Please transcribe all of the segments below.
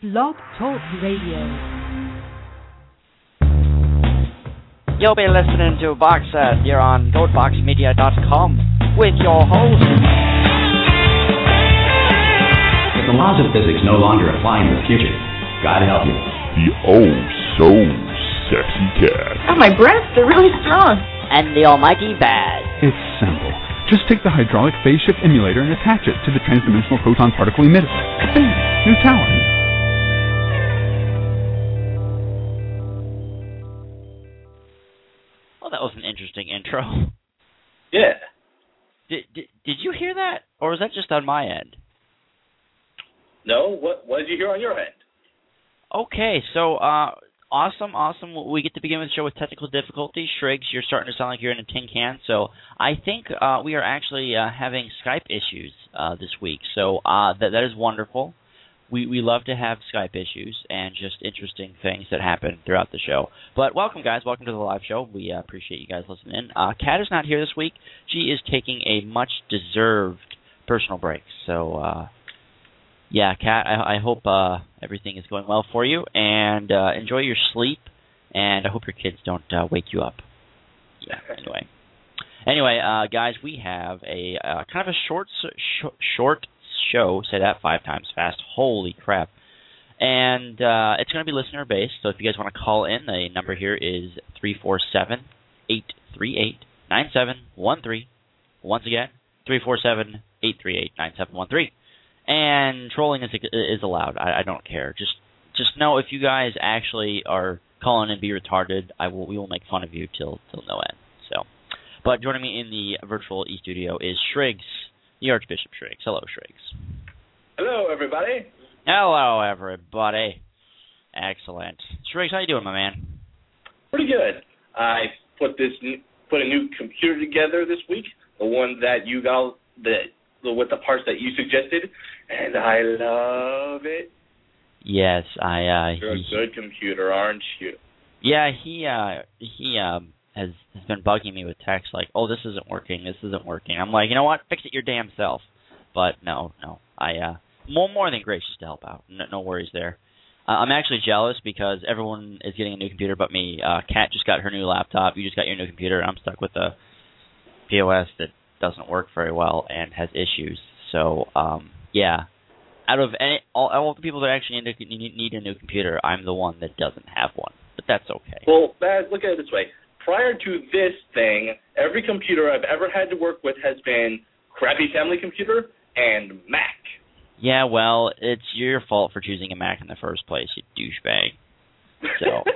Blog Talk Radio. You'll be listening to Box Set here on GoatBoxMedia.com with your host. If the laws of physics no longer apply in the future, God help you. The oh-so-sexy cat. Oh, my breasts, they're really strong. And the almighty Bad. It's simple. Just take the hydraulic phase shift emulator and attach it to the transdimensional photon particle emitter. Bam! New tower. Well, that was an interesting intro. Yeah. Did you hear that? Or was that just on my end? No? What did you hear on your end? Okay, so awesome. We get to begin with the show with technical difficulties. Shriggs, you're starting to sound like you're in a tin can. So I think we are actually having Skype issues this week. So that is wonderful. We love to have Skype issues and just interesting things that happen throughout the show. But welcome, guys. Welcome to the live show. We appreciate you guys listening in. Kat is not here this week. She is taking a much-deserved personal break. So, yeah, Kat, I hope everything is going well for you. And enjoy your sleep. And I hope your kids don't wake you up. Yeah, Anyway, guys, we have a kind of a short show. Say that 5 times fast. Holy crap. And it's going to be listener-based, so if you guys want to call in, the number here is 347-838-9713. Once again, 347-838-9713. And trolling is allowed. I don't care. Just know if you guys actually are calling and be retarded, we will make fun of you till no end. So, but joining me in the virtual e-studio is Shriggs, the Archbishop Shriggs. Hello, Shriggs. Hello, everybody. Hello, everybody. Excellent. Shriggs, how you doing, my man? Pretty good. I put a new computer together this week, the one that you got, with the parts that you suggested, and I love it. Yes, You're a good computer, aren't you? Yeah, he has been bugging me with texts like, "Oh, this isn't working. I'm like, you know what? Fix it your damn self. But no, I more than gracious to help out. No worries there. I'm actually jealous because everyone is getting a new computer but me. Kat just got her new laptop. You just got your new computer. I'm stuck with a POS that doesn't work very well and has issues. So, yeah. Out of all the people that actually need a new computer, I'm the one that doesn't have one. But that's okay. Well, look at it this way. Prior to this thing, every computer I've ever had to work with has been crappy family computer and Mac. Yeah, well, it's your fault for choosing a Mac in the first place, you douchebag. So,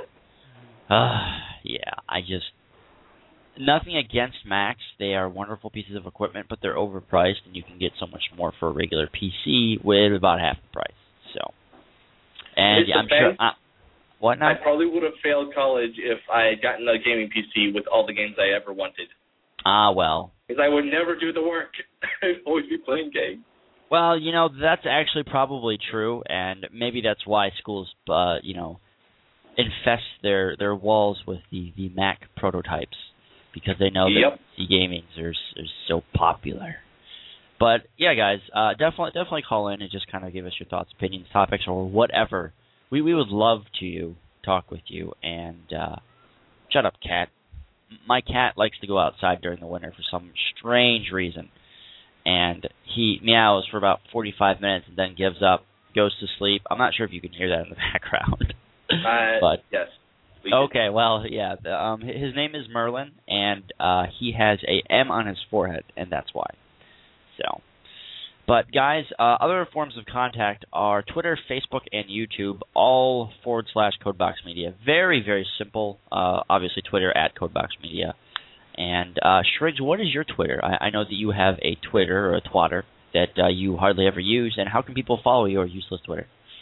yeah, nothing against Macs. They are wonderful pieces of equipment, but they're overpriced, and you can get so much more for a regular PC with about half the price. So, and yeah, I'm sure. What now? I probably would have failed college if I had gotten a gaming PC with all the games I ever wanted. Well. Because I would never do the work. I'd always be playing games. Well, that's actually probably true, and maybe that's why schools, infest their walls with the Mac prototypes, because they know that the gamings are so popular. But, yeah, guys, definitely call in and just kind of give us your thoughts, opinions, topics, or whatever. We would love to talk with you. And shut up, cat. My cat likes to go outside during the winter for some strange reason. And he meows for about 45 minutes and then gives up, goes to sleep. I'm not sure if you can hear that in the background. But yes. Okay, well, yeah. His name is Merlin, and he has a M on his forehead, and that's why. So. But, guys, other forms of contact are Twitter, Facebook, and YouTube, all /CodeBoxMedia. Very, very simple. Obviously, Twitter @CodeBoxMedia. And, Shriggs, what is your Twitter? I know that you have a Twitter or a twatter that you hardly ever use. And how can people follow your useless Twitter?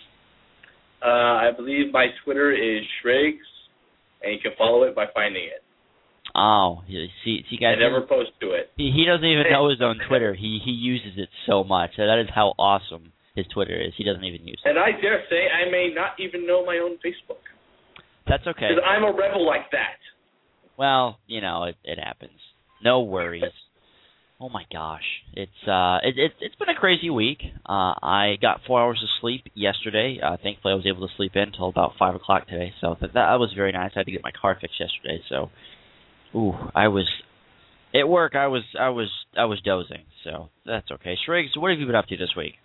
I believe my Twitter is Shriggs, and you can follow it by finding it. Oh, see, guys. I never post to it. He doesn't even know his own Twitter. He uses it so much. That is how awesome his Twitter is. He doesn't even use it. And I dare say I may not even know my own Facebook. That's okay. Because I'm a rebel like that. Well, it happens. No worries. Oh my gosh, it's been a crazy week. I got 4 hours of sleep yesterday. Thankfully, I was able to sleep in until about 5 o'clock today, so that was very nice. I had to get my car fixed yesterday, so I was at work. I was dozing, so that's okay. Shriggs, what have you been up to this week?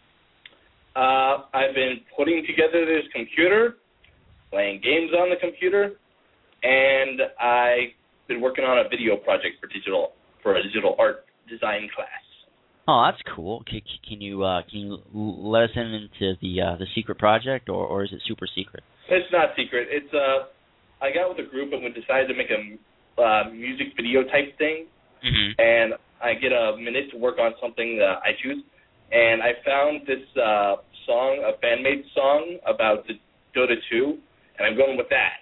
I've been putting together this computer, playing games on the computer, and I've been working on a video project for a digital art design class. Oh, that's cool. Can you let us into the secret project, or is it super secret? It's not secret. It's I got with a group and we decided to make a music video type thing, and I get a minute to work on something that I choose, and I found this song, a fan-made song about the Dota 2, and I'm going with that.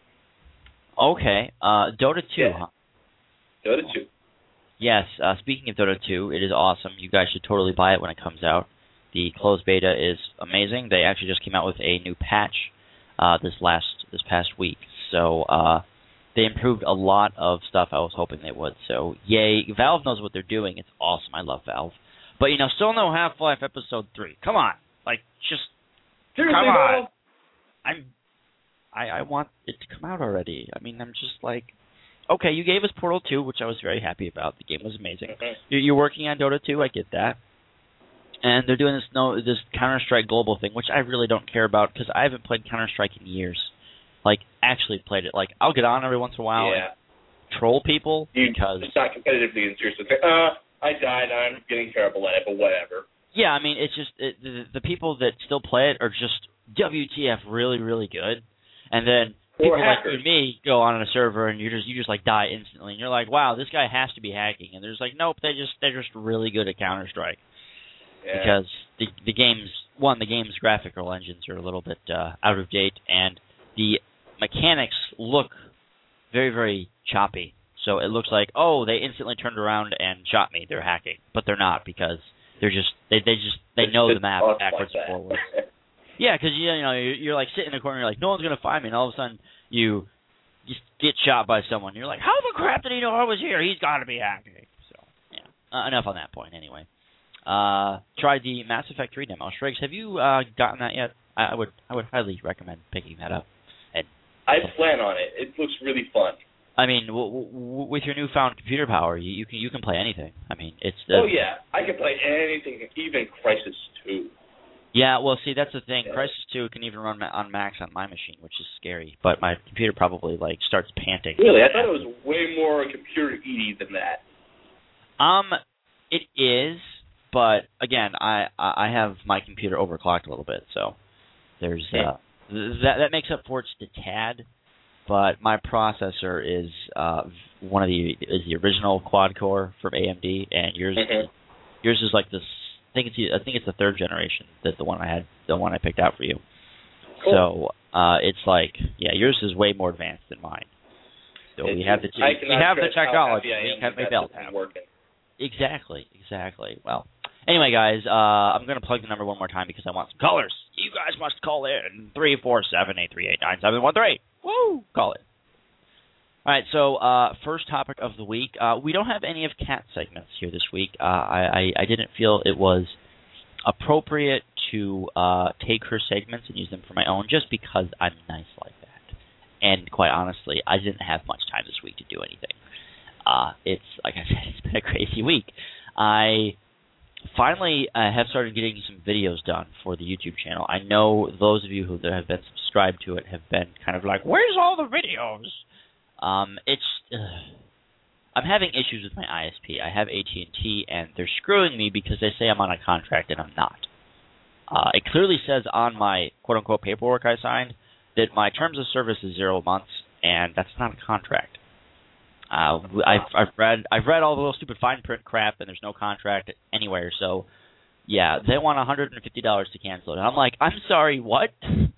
Okay, Dota 2, yeah. huh? Dota 2. Yes, speaking of Dota 2, it is awesome. You guys should totally buy it when it comes out. The closed beta is amazing. They actually just came out with a new patch this past week. So they improved a lot of stuff I was hoping they would. So yay, Valve knows what they're doing. It's awesome. I love Valve. But still no Half-Life Episode 3. Come on. Just seriously, come on. Valve? I want it to come out already. I mean, I'm just like, okay, you gave us Portal 2, which I was very happy about. The game was amazing. You're working on Dota 2, I get that. And they're doing this Counter-Strike Global thing, which I really don't care about because I haven't played Counter-Strike in years. Actually played it. I'll get on every once in a while and troll people because... It's not competitively and seriously. I died, I'm getting terrible at it, but whatever. Yeah, I mean, it's just... the people that still play it are just WTF really, really good. And then... people like you and me go on a server and you just die instantly, and you're like, wow, this guy has to be hacking, and they're just like, nope, they're just really good at Counter-Strike. Because the game's graphical engines are a little bit out of date, and the mechanics look very, very choppy. So it looks like, they instantly turned around and shot me. They're hacking, but they're not because they're just they know the map backwards and forwards. Yeah, because you're sitting in the corner, you're like, no one's gonna find me, and all of a sudden you just get shot by someone. You're like, how the crap did he know I was here? He's got to be hacking. So yeah, enough on that point. Anyway, tried the Mass Effect 3 demo. Shriggs, have you gotten that yet? I would highly recommend picking that up. And I plan on it. It looks really fun. I mean, with your newfound computer power, you can play anything. I mean, it's I can play anything, even Crysis 2. Yeah, well, see, that's the thing. Crysis 2 can even run on Max on my machine, which is scary. But my computer probably starts panting. Really, I thought it was way more computer-eaty than that. It is, but again, I have my computer overclocked a little bit, so there's that makes up for it just a tad. But my processor is the original quad core from AMD, and yours is like this. I think it's the third generation, the one I picked out for you. Cool. So it's yours is way more advanced than mine. So we have the technology. We have made Valve working. Exactly. Well, anyway, guys, I'm going to plug the number one more time because I want some callers. You guys must call in 347-838-9713. Woo! Call it. All right, so first topic of the week. We don't have any of Kat's segments here this week. I didn't feel it was appropriate to take her segments and use them for my own just because I'm nice like that. And quite honestly, I didn't have much time this week to do anything. It's, like I said, it's been a crazy week. I finally have started getting some videos done for the YouTube channel. I know those of you who have been subscribed to it have been kind of like, where's all the videos? I'm having issues with my ISP. I have AT&T, and they're screwing me because they say I'm on a contract, and I'm not. It clearly says on my quote-unquote paperwork I signed that my terms of service is 0 months, and that's not a contract. I've read all the little stupid fine print crap, and there's no contract anywhere. So, yeah, they want $150 to cancel it. And I'm like, I'm sorry, what?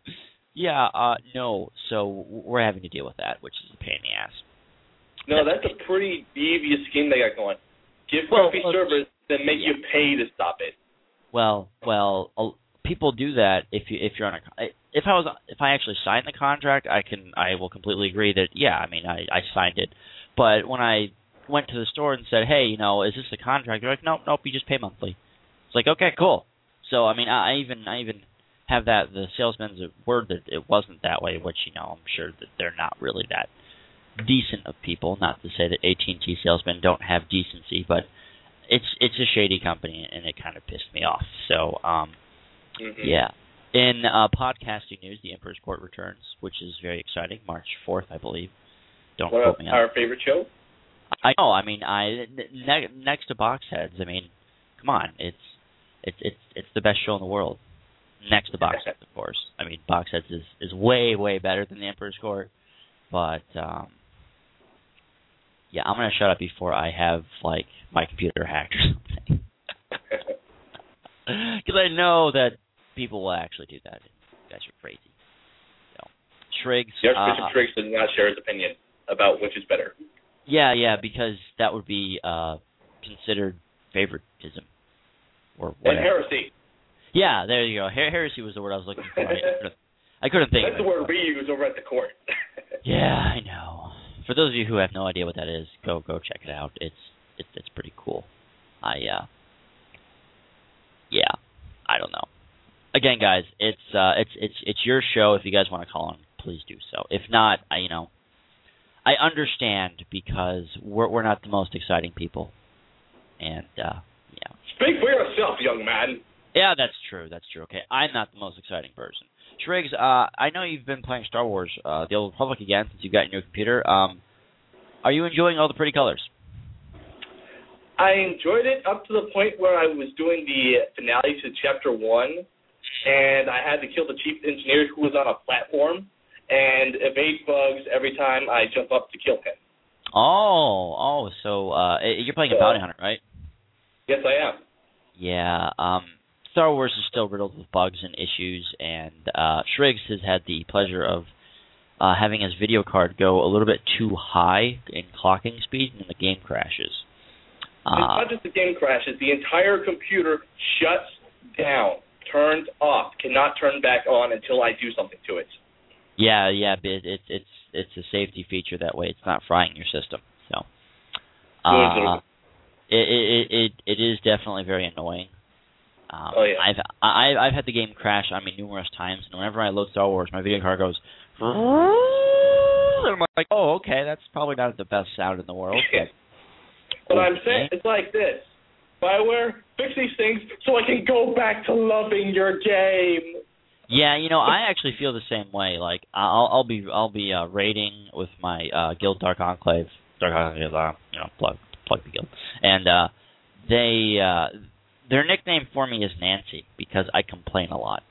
No. So we're having to deal with that, which is a pain in the ass. No, that's a pretty devious scheme they got going. Give crappy service, then make you pay to stop it. Well, people do that if you're on a. If I actually signed the contract, I will completely agree that I signed it. But when I went to the store and said, hey, is this a contract? They're like, nope, you just pay monthly. It's like, okay, cool. So, I mean, I even have the salesman's word that it wasn't that way, which, I'm sure that they're not really that decent of people. Not to say that AT&T salesmen don't have decency, but it's a shady company, and it kind of pissed me off. So, yeah. In podcasting news, The Emperor's Court returns, which is very exciting. March 4th, I believe. Don't quote me on our favorite show? I know. I mean, next to Boxheads, I mean, come on, it's the best show in the world. Next to Boxheads, of course. I mean, Boxheads is way, way better than The Emperor's Court. But, yeah, I'm going to shut up before I have, my computer hacked or something. Because I know that people will actually do that. You guys are crazy. So, Shriggs... Yes, Bishop Shriggs does not share his opinion about which is better. Yeah, because that would be considered favoritism. Or whatever. And heresy. Yeah, there you go. Heresy was the word I was looking for. I couldn't think of it. That's the word we use over at the court. Yeah, I know. For those of you who have no idea what that is, go check it out. It's pretty cool. Yeah, I don't know. Again, guys, it's your show. If you guys want to call on, please do so. If not, I understand because we're not the most exciting people, and yeah. Speak for yourself, young man. Yeah, that's true. Okay, I'm not the most exciting person. Shriggs, I know you've been playing Star Wars: The Old Republic again since you got your new computer. Are you enjoying all the pretty colors? I enjoyed it up to the point where I was doing the finale to Chapter 1, and I had to kill the chief engineer who was on a platform and evade bugs every time I jump up to kill him. Oh, so you're playing a bounty hunter, right? Yes, I am. Yeah, Star Wars is still riddled with bugs and issues, and Shriggs has had the pleasure of having his video card go a little bit too high in clocking speed, and the game crashes. It's not just the game crashes. The entire computer shuts down, turns off, cannot turn back on until I do something to it. Yeah, it's a safety feature that way. It's not frying your system. So, it is definitely very annoying. Oh yeah. I've had the game crash on me numerous times, and whenever I load Star Wars, my video card goes. And I'm like, oh, okay, that's probably not the best sound in the world. But I'm saying it's like this: BioWare, fix these things so I can go back to loving your game. Yeah, I actually feel the same way. Like I'll be raiding with my guild Dark Enclave, plug the guild, and their nickname for me is Nancy because I complain a lot.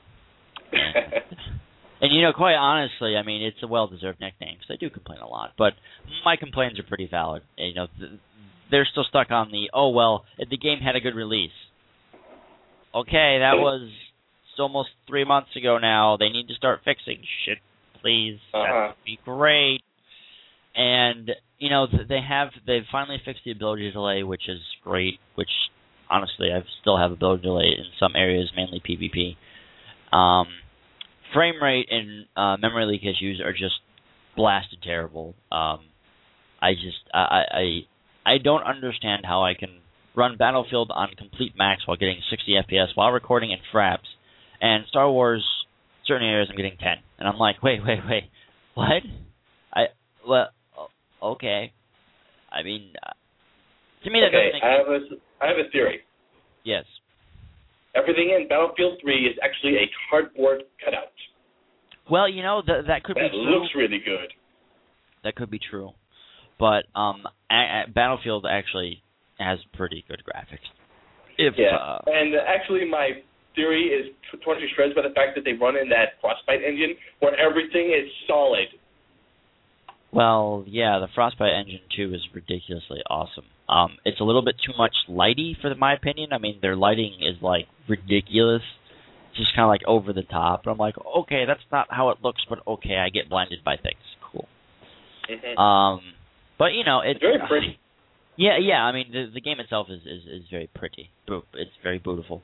And quite honestly, I mean it's a well-deserved nickname because I do complain a lot. But my complaints are pretty valid. They're still stuck on the game had a good release. Okay, that was almost 3 months ago now. They need to start fixing shit, please. That would be great. And, they've finally fixed the ability delay, which is great, which, honestly, I still have ability delay in some areas, mainly PvP. Frame rate and memory leak issues are just blasted terrible. I don't understand how I can run Battlefield on complete max while getting 60 FPS while recording in fraps, and Star Wars, certain areas I'm getting 10. And I'm like, wait, what? Okay. I mean, to me that doesn't make sense. I have a theory. Yes. Everything in Battlefield 3 is actually a cardboard cutout. Well, that could be true. That looks really good. That could be true. But Battlefield actually has pretty good graphics. And actually my theory is torn to shreds by the fact that they run in that Frostbite engine where everything is solid. Well, yeah, the Frostbite engine, too, is ridiculously awesome. It's a little bit too much lighty, for my opinion. I mean, their lighting is, ridiculous. It's just kind of, over the top. And I'm like, okay, that's not how it looks, but okay, I get blinded by things. Cool. Mm-hmm. But, it's very pretty. Yeah, I mean, the game itself is very pretty. It's very beautiful.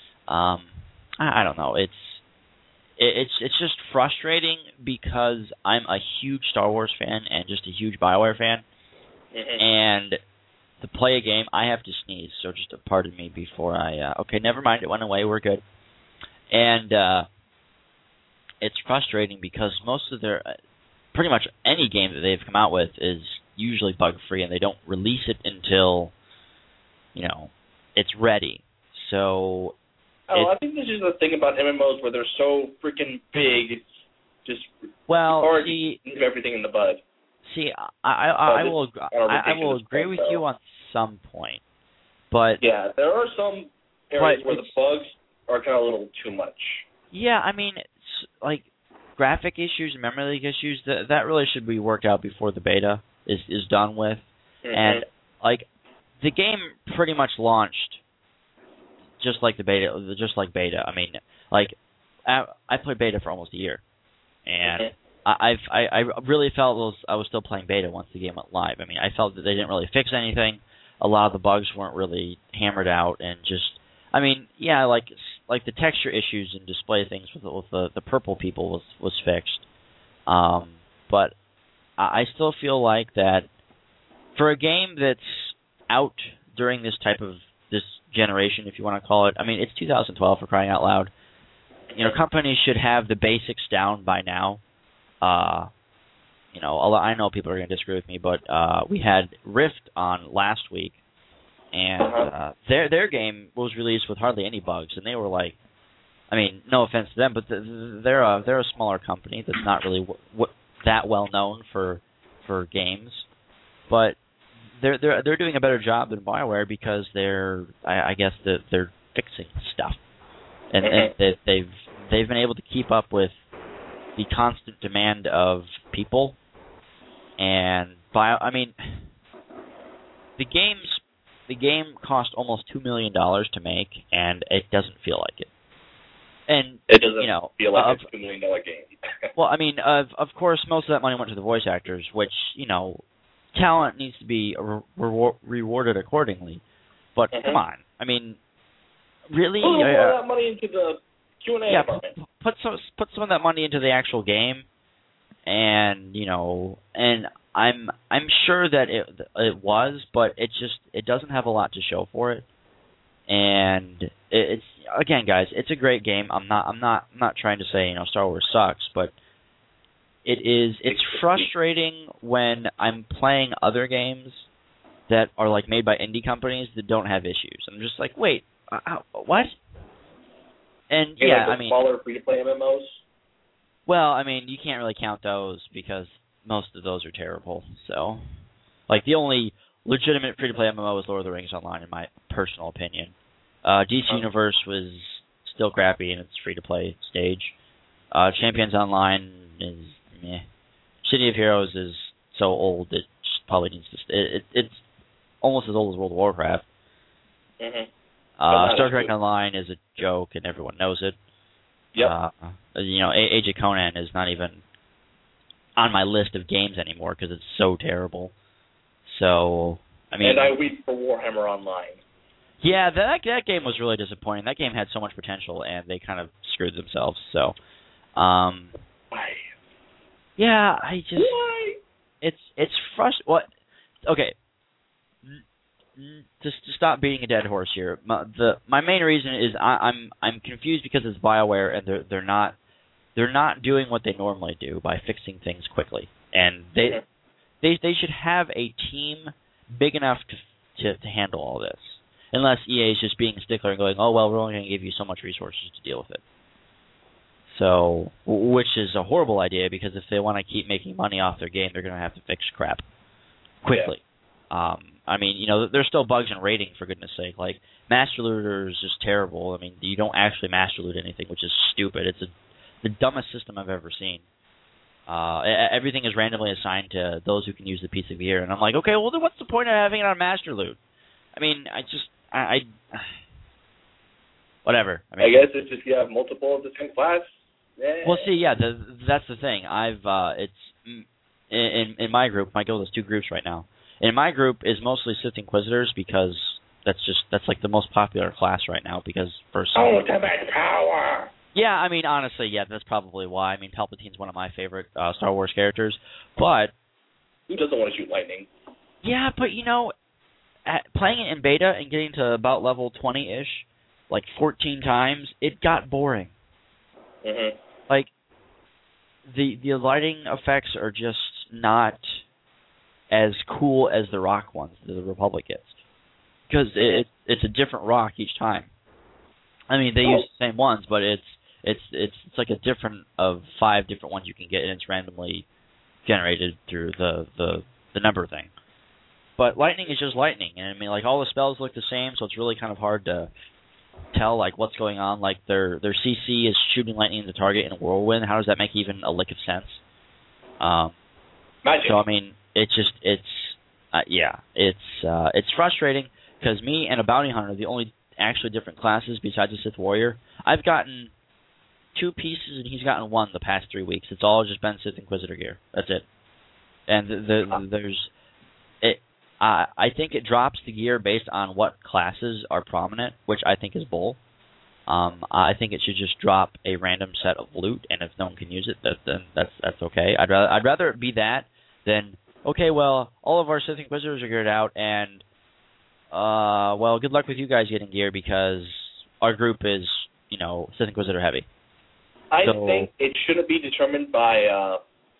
I don't know. It's just frustrating because I'm a huge Star Wars fan and just a huge BioWare fan. Mm-hmm. And to play a game, I have to sneeze. So just pardon me before I. Okay, never mind. It went away. We're good. And it's frustrating because most of their, pretty much any game that they've come out with is usually bug free, and they don't release it until, it's ready. So. I think this is the thing about MMOs where they're so freaking big. Just hard to nip everything in the bud. See, I will agree with you on some point, but yeah, there are some areas where the bugs are kind of a little too much. Yeah, I mean, like graphic issues and memory leak issues that really should be worked out before the beta is done with, and like the game pretty much launched just like beta. I mean, like I played beta for almost a year, and I really felt I was still playing beta once the game went live. I mean, I felt that they didn't really fix anything. A lot of the bugs weren't really hammered out, and just, I mean, yeah, like the texture issues and display things with the purple people was fixed. But I still feel like that for a game that's out during this generation, if you want to call it. I mean, it's 2012, for crying out loud. Companies should have the basics down by now. I know people are going to disagree with me, but we had Rift on last week, and their game was released with hardly any bugs, and they were like, I mean, no offense to them, but they're a smaller company that's not really that well known for games, but they're doing a better job than BioWare because I guess they're fixing stuff, and they've been able to keep up with the constant demand of people, and the game cost almost $2 million to make, and it doesn't feel like it. And it doesn't feel like it's a $2 million game. Well, I mean, of course, most of that money went to the voice actors, which talent needs to be rewarded accordingly. But come on, I mean, really? Put that money into the Q&A department. Put some of that money into the actual game, and and I'm sure that it was, but it doesn't have a lot to show for it. And it's, again, guys, it's a great game. I'm not trying to say Star Wars sucks, but it's frustrating when I'm playing other games that are like made by indie companies that don't have issues. I'm just like, wait, what? And smaller free-to-play MMOs. Well, I mean, you can't really count those because most of those are terrible. So, like, the only legitimate free-to-play MMO is Lord of the Rings Online, in my personal opinion. DC Universe was still crappy in its free-to-play stage. Champions Online is meh. City of Heroes is so old it just probably needs to it's almost as old as World of Warcraft. Star Trek Online is a joke, and everyone knows it. Yep. Age of Conan is not even on my list of games anymore because it's so terrible. So, I mean... And I weep for Warhammer Online. Yeah, that game was really disappointing. That game had so much potential, and they kind of screwed themselves. So, why? Yeah, I just... Why? It's frustrating. What? Okay. Just to stop beating a dead horse here. My main reason is I'm confused because it's BioWare, and they're not doing what they normally do by fixing things quickly. And they should have a team big enough to handle all this. Unless EA is just being a stickler and going, oh, well, we're only going to give you so much resources to deal with it. So, which is a horrible idea, because if they want to keep making money off their game, they're going to have to fix crap quickly. Yeah. I mean, there's still bugs in raiding, for goodness sake. Like, Master Looter is just terrible. I mean, you don't actually Master Loot anything, which is stupid. It's the dumbest system I've ever seen. Everything is randomly assigned to those who can use the piece of gear. And I'm like, okay, well, then what's the point of having it on Master Loot? I mean, whatever. I mean, I guess it's just you have multiple of the same class. Yeah. Well, see, yeah, that's the thing. It's in my group. My guild has 2 groups right now. In my group is mostly Sith Inquisitors because that's like the most popular class right now because for some. Ultimate power. Yeah, I mean, honestly, yeah, that's probably why. I mean, Palpatine's one of my favorite Star Wars characters, but who doesn't want to shoot lightning? Yeah, but playing it in beta and getting to about level 20-ish, like 14 times, it got boring. Mm-hmm. Like, the lighting effects are just not as cool as the rock ones that the Republic gets. Because it's a different rock each time. I mean, they use the same ones, but it's like a different of 5 different ones you can get, and it's randomly generated through the number thing. But lightning is just lightning, and I mean, like, all the spells look the same, so it's really kind of hard to tell, like, what's going on. Like, their CC is shooting lightning into the target in a whirlwind. How does that make even a lick of sense? Magic. So I mean, it's frustrating because me and a bounty hunter are the only actually different classes besides the Sith Warrior. I've gotten 2 pieces, and he's gotten 1 the past 3 weeks. It's all just been Sith Inquisitor gear. That's it. And I think it drops the gear based on what classes are prominent, which I think is bull. I think it should just drop a random set of loot, and if no one can use it, then that's okay. I'd rather it be that than, okay, well, all of our Sith Inquisitors are geared out, and well, good luck with you guys getting gear because our group is, Sith Inquisitor heavy. I think it shouldn't be determined by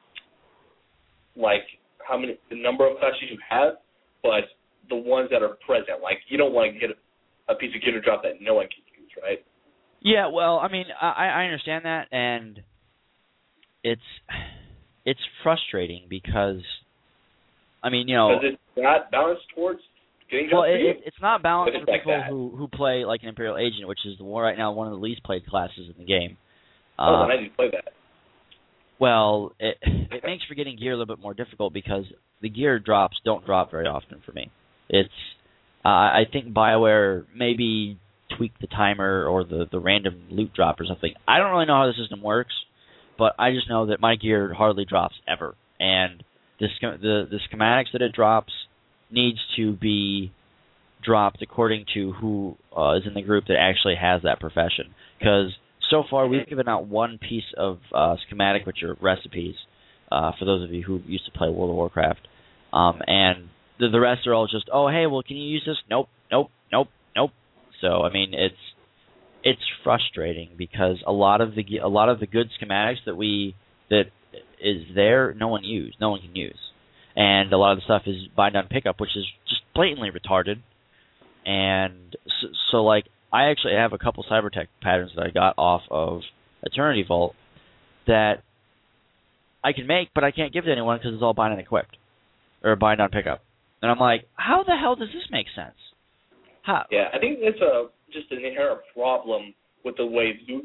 like the number of classes you have, but the ones that are present. Like, you don't want to get a piece of gear to drop that no one can use, right? Yeah, well, I mean, I understand that, and it's frustrating because, I mean, because it's not balanced towards getting jobs. Well, it's not balanced for like people who play like an Imperial Agent, which is right now one of the least played classes in the game. Then I need to play that. Well, it makes for getting gear a little bit more difficult because the gear drops don't drop very often for me. It's I think BioWare maybe tweaked the timer or the random loot drop or something. I don't really know how the system works, but I just know that my gear hardly drops ever, and the schematics that it drops needs to be dropped according to who is in the group that actually has that profession. Because so far we've given out 1 piece of schematic, which are recipes, for those of you who used to play World of Warcraft. And the rest are all just, oh, hey, well, can you use this? Nope. So, I mean, it's frustrating because a lot of the good schematics that is there, no one can use. And a lot of the stuff is bind on pickup, which is just blatantly retarded. And so like, I actually have a couple Cybertech patterns that I got off of Eternity Vault that I can make, but I can't give to anyone because it's all bind on equipped or bind on pickup. And I'm like, how the hell does this make sense? How? Yeah, I think it's just an inherent problem with the way loot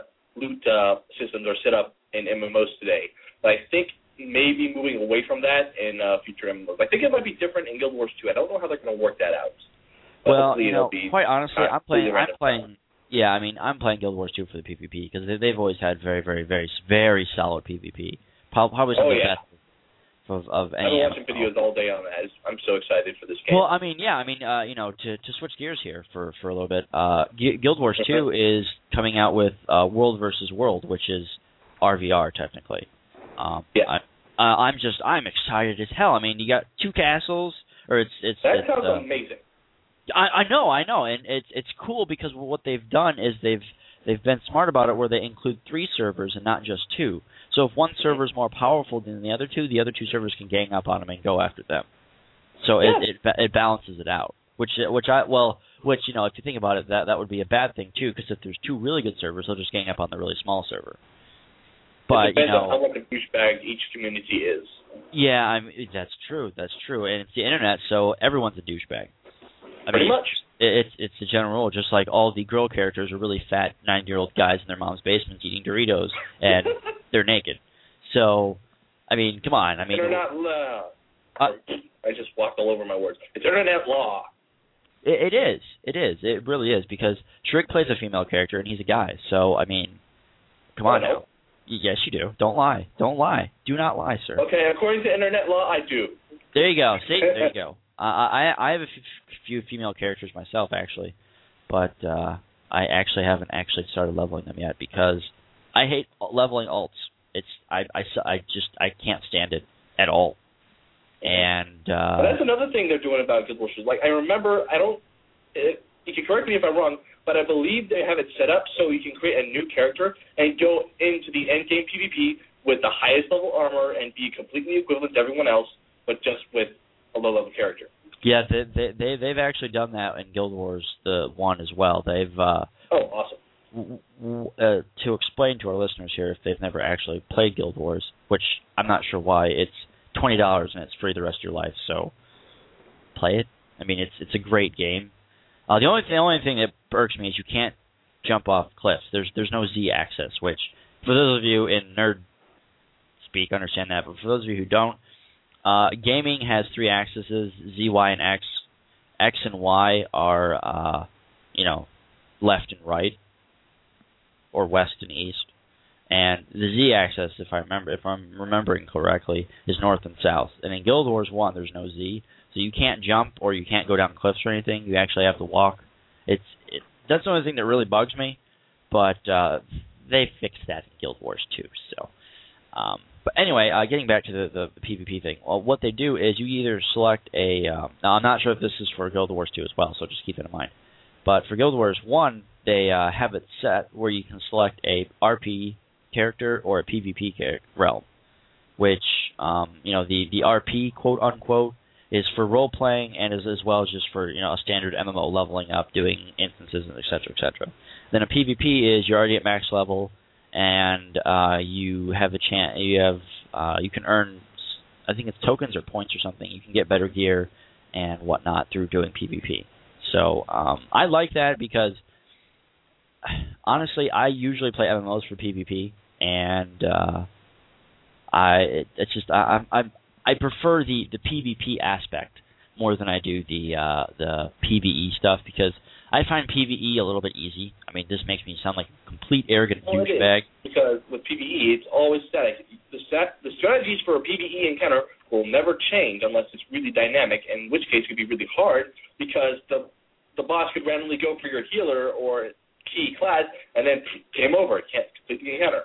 systems are set up in MMOs today. But I think maybe moving away from that in future MMOs. I think it might be different in Guild Wars 2. I don't know how they're going to work that out. But well, quite honestly, I'm playing Guild Wars 2 for the PvP because they've always had very, very, very, very solid PvP. Probably some of the best of any. I've been watching videos all day on that. I'm so excited for this game. Well, to switch gears here for a little bit, Guild Wars 2 is coming out with World versus World, which is RVR technically. I'm excited as hell. I mean, you got 2 castles, or that sounds amazing. I know, and it's cool because what they've done is they've been smart about it, where they include 3 servers and not just 2. So if one server is more powerful than the other 2 servers can gang up on them and go after them. So it balances it out. Which if you think about it, that would be a bad thing too, because if there's 2 really good servers, they'll just gang up on the really small server. But it depends on how much a douchebag each community is. Yeah, that's true, and it's the internet, so everyone's a douchebag. Pretty much. It's the general rule. Just like all the girl characters are really fat 90-year-old guys in their mom's basements eating Doritos, and they're naked. So, I mean, come on. Internet law. I just walked all over my words. It's internet law. It is. It really is, because Shriek plays a female character, and he's a guy. So, I mean, come on now. Yes, you do. Don't lie. Do not lie, sir. Okay, according to internet law, I do. There you go. See? There you go. I have a few female characters myself, actually, but I actually haven't started leveling them yet because I hate leveling alts. I can't stand it at all. And but that's another thing they're doing about Guild Wars 2. Like, I remember, you can correct me if I'm wrong, but I believe they have it set up so you can create a new character and go into the endgame PvP with the highest level armor and be completely equivalent to everyone else, but just with a low level character. Yeah, they've actually done that in Guild Wars the 1 as well. They've awesome. To explain to our listeners here, if they've never actually played Guild Wars, which I'm not sure why, it's $20 and it's free the rest of your life. So play it. I mean, it's a great game. The only thing that irks me is you can't jump off cliffs. There's no Z-axis, which for those of you in nerd speak understand that, but for those of you who don't, gaming has 3 axes: Z, Y, and X. X and Y are left and right, or west and east, and the Z-axis, if I'm remembering correctly, is north and south. And in Guild Wars 1, there's no Z. So you can't jump or you can't go down cliffs or anything. You actually have to walk. That's the only thing that really bugs me, but they fixed that in Guild Wars 2. So, but anyway, getting back to the PvP thing. Well, what they do is you either select a. Now I'm not sure if this is for Guild Wars 2 as well, so just keep that in mind. But for Guild Wars 1, they have it set where you can select a RP character or a PvP realm, which the RP quote unquote is for role playing and is as well as just for a standard MMO leveling up, doing instances, and et cetera, et cetera. Then a PvP is you're already at max level and you have a chance. You can earn, I think it's tokens or points or something. You can get better gear and whatnot through doing PvP. So I like that because honestly, I usually play MMOs for PvP, and I prefer the PvP aspect more than I do the PvE stuff, because I find PvE a little bit easy. I mean, this makes me sound like a complete arrogant douchebag. Because with PvE, it's always static. The strategies for a PvE encounter will never change unless it's really dynamic, in which case it could be really hard because the boss could randomly go for your healer or key class, and then game over. It can't complete the encounter.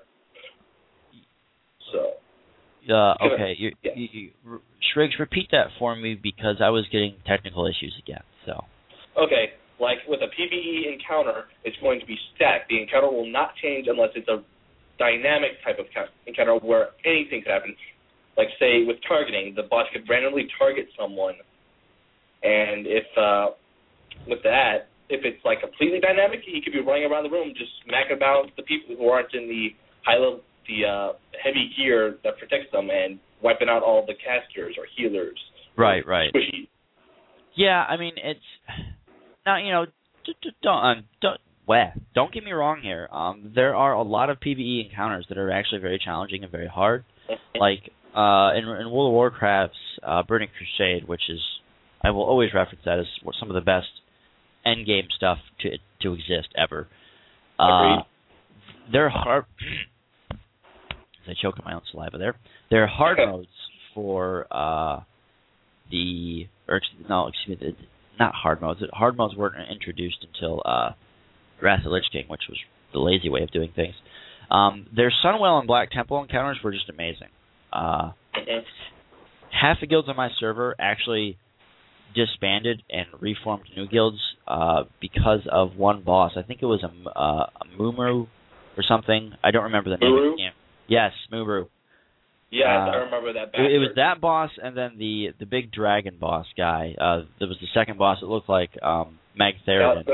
So. Okay, Shriggs, repeat that for me because I was getting technical issues again. So. Okay, like with a PvE encounter, it's going to be static. The encounter will not change unless it's a dynamic type of encounter where anything could happen. Like, say, with targeting, the boss could randomly target someone, and if it's like completely dynamic, he could be running around the room just smacking about the people who aren't in the high level, the heavy gear that protects them, and wiping out all the casters or healers. Right. Squishy. Yeah, I mean, it's now don't get me wrong here. There are a lot of PvE encounters that are actually very challenging and very hard. Like in World of Warcraft's Burning Crusade, which is, I will always reference that as some of the best endgame stuff to exist ever. They're hard. I choke on my own saliva there. There are hard modes for not hard modes. Hard modes weren't introduced until Wrath of the Lich King, which was the lazy way of doing things. Their Sunwell and Black Temple encounters were just amazing. Half the guilds on my server actually disbanded and reformed new guilds because of one boss. I think it was a Mumru or something. I don't remember the name of the game. Yes, Mumru. Yes, I remember that bastard. It was that boss, and then the big dragon boss guy. There was the second boss. It looked like Magtheridon.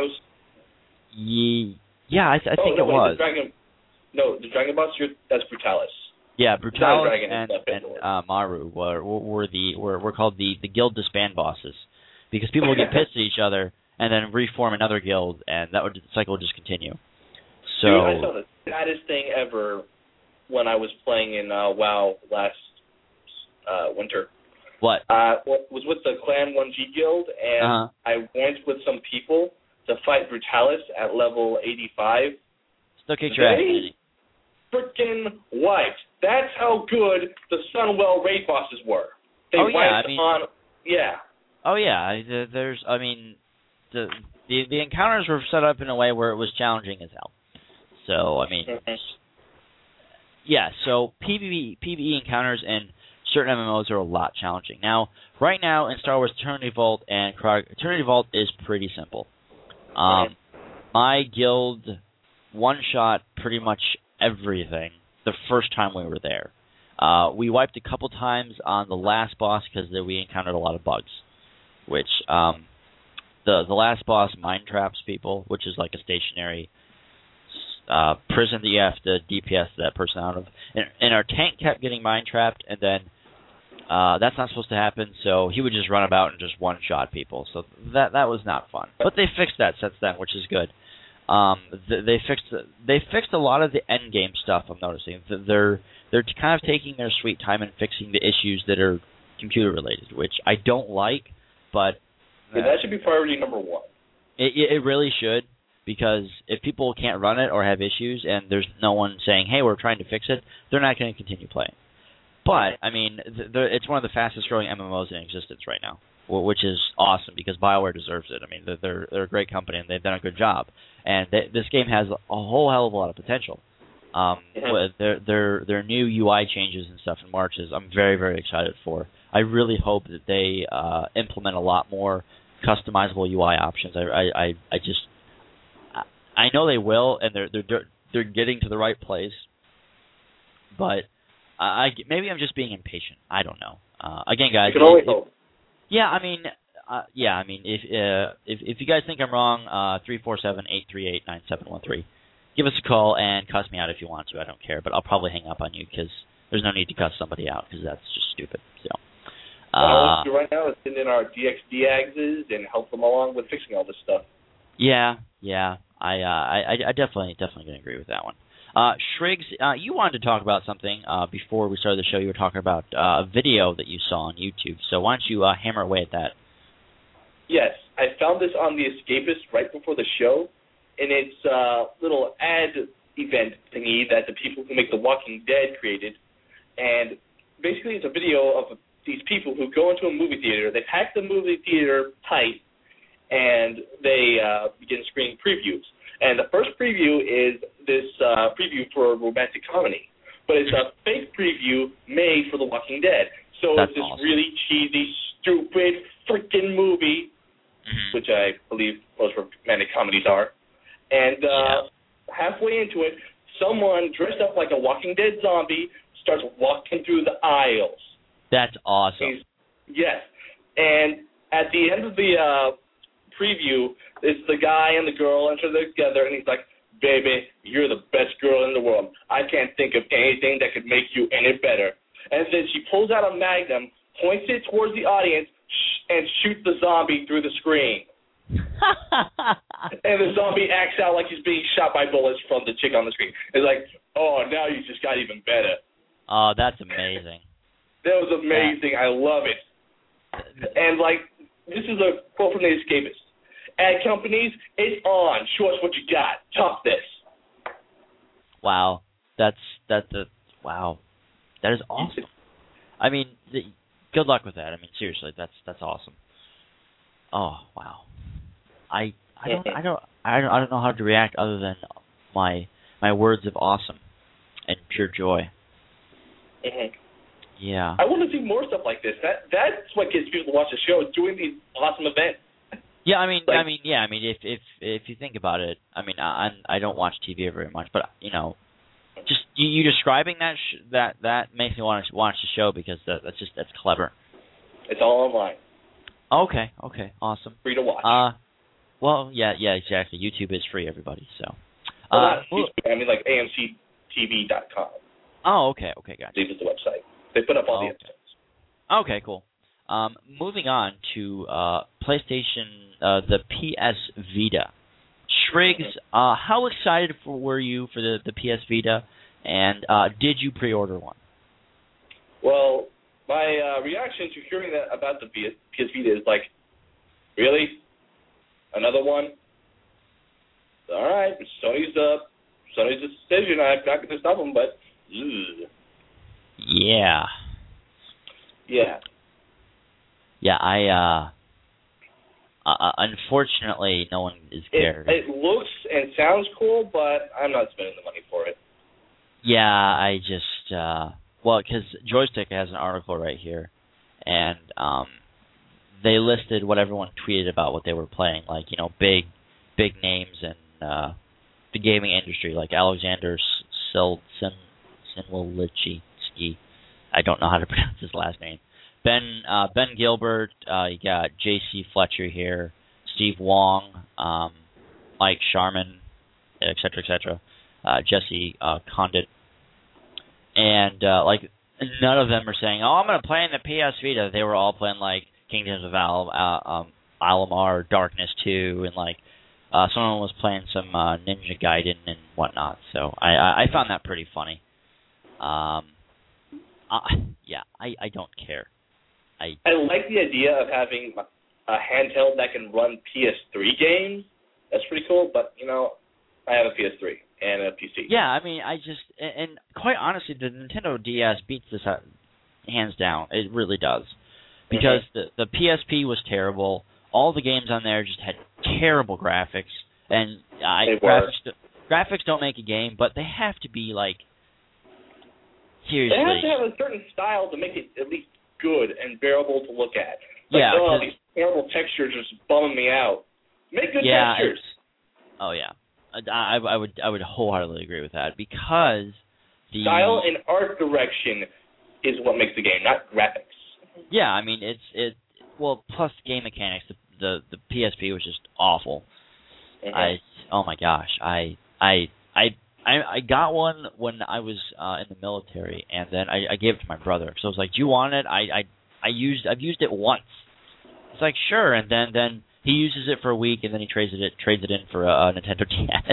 Yeah, I think it was. The dragon boss. That's Brutalis. Yeah, Brutalis and Maru were called the guild disband bosses, because people would get pissed at each other and then reform another guild, and the cycle would just continue. So dude, I saw the saddest thing ever when I was playing in WoW last winter. What? Was with the Clan 1G guild, and I went with some people to fight Brutalis at level 85. Still kicked your ass. Freaking wiped. That's how good the Sunwell raid bosses were. They wiped on. Yeah. Oh yeah. The encounters were set up in a way where it was challenging as hell. So I mean, yeah. So PvE encounters, and certain MMOs are a lot challenging. Now, right now in Star Wars Eternity Vault and Eternity Vault is pretty simple. My guild one-shot pretty much everything the first time we were there. We wiped a couple times on the last boss because we encountered a lot of bugs, which the last boss mind traps people, which is like a stationary prison that you have to DPS that person out of. And our tank kept getting mind trapped, and then that's not supposed to happen, so he would just run about and just one-shot people. So that was not fun. But they fixed that since then, which is good. They fixed a lot of the end game stuff. I'm noticing they're kind of taking their sweet time and fixing the issues that are computer related, which I don't like, but that should be priority number one. It really should, because if people can't run it or have issues and there's no one saying, "Hey, we're trying to fix it," they're not going to continue playing. But I mean, it's one of the fastest growing MMOs in existence right now, which is awesome because BioWare deserves it. I mean, they're a great company and they've done a good job. And this game has a whole hell of a lot of potential. With their new UI changes and stuff in March I'm very, very excited for. I really hope that they implement a lot more customizable UI options. I know they will, and they're getting to the right place. But maybe I'm just being impatient. I don't know. Again, guys, you can always hope. Yeah, I mean, if you guys think I'm wrong, 347-838-9713. Give us a call and cuss me out if you want to. I don't care, but I'll probably hang up on you because there's no need to cuss somebody out because that's just stupid. So, what I want to do right now is send in our DXDAGs and help them along with fixing all this stuff. Yeah, I definitely gonna agree with that one. Shriggs, you wanted to talk about something before we started the show. You were talking about a video that you saw on YouTube. So why don't you hammer away at that? Yes, I found this on The Escapist right before the show, and it's a little ad event thingy that the people who make The Walking Dead created. And basically it's a video of these people who go into a movie theater. They pack the movie theater tight, and they begin screening previews. And the first preview is this preview for a romantic comedy. But it's a fake preview made for The Walking Dead. So That's it's this awesome. really cheesy, stupid, freaking movie, which I believe most romantic comedies are. And halfway into it, someone dressed up like a Walking Dead zombie starts walking through the aisles. That's awesome. Yes. And at the end of the preview, it's the guy and the girl enter together, and he's like, "Baby, you're the best girl in the world. I can't think of anything that could make you any better." And then she pulls out a magnum, points it towards the audience, and shoots the zombie through the screen. And the zombie acts out like he's being shot by bullets from the chick on the screen. It's like, oh, now you just got even better. Oh, that's amazing. That was amazing. I love it. And, like, this is a quote from The Escapist. Ad companies, it's on. Show us what you got. Top this. Wow. Wow. That is awesome. I mean, good luck with that. I mean, seriously, that's awesome. Oh, wow. I don't know how to react other than my words of awesome and pure joy. Mm-hmm. Yeah. I want to do more stuff like this. That's what gets people to watch the show, doing these awesome events. Yeah, I mean, if you think about it, I mean, I don't watch TV very much, but you just you describing that makes me want to watch the show because that's clever. It's all online. Okay, awesome. Free to watch. Well, yeah, exactly. YouTube is free, everybody. So. Not YouTube, I mean like AMCTV.com. Oh, okay, gotcha. This is the website. They put up all the episodes. Okay, cool. Moving on to PlayStation, the PS Vita. Shriggs, how excited were you for the PS Vita, and did you pre-order one? Well, my reaction to hearing that about the PS Vita is like, really? Another one? All right, Sony's decision. I'm not going to stop them, but ugh. Yeah. Unfortunately, no one is cared. It looks and sounds cool, but I'm not spending the money for it. Yeah, I just well, because Joystick has an article right here, and they listed what everyone tweeted about what they were playing, like, big names in the gaming industry, like Alexander Sinwolichi. I don't know how to pronounce his last name. Ben Gilbert, you got J.C. Fletcher here, Steve Wong, Mike Sharman, etc., Jesse Condit. And, none of them are saying, I'm going to play in the PS Vita. They were all playing, like, Kingdoms of Alamar, Darkness 2, and, like, someone was playing some Ninja Gaiden and whatnot. So I found that pretty funny. I don't care. I like the idea of having a handheld that can run PS3 games. That's pretty cool, but, I have a PS3 and a PC. Yeah, I mean, and quite honestly, the Nintendo DS beats this hands down. It really does. Because the PSP was terrible. All the games on there just had terrible graphics. And graphics don't make a game, but they have to be, like, seriously. They have to have a certain style to make it at least good and bearable to look at. Like, these terrible textures are just bumming me out. Make good textures. Oh, yeah. I would wholeheartedly agree with that, because the style and art direction is what makes the game, not graphics. Yeah, I mean plus game mechanics. The PSP was just awful. Mm-hmm. Oh my gosh, I got one when I was in the military, and then I gave it to my brother. So I was like, "Do you want it?" I've used it once. It's like, sure, and then he uses it for a week, and then he trades it in for a Nintendo DS.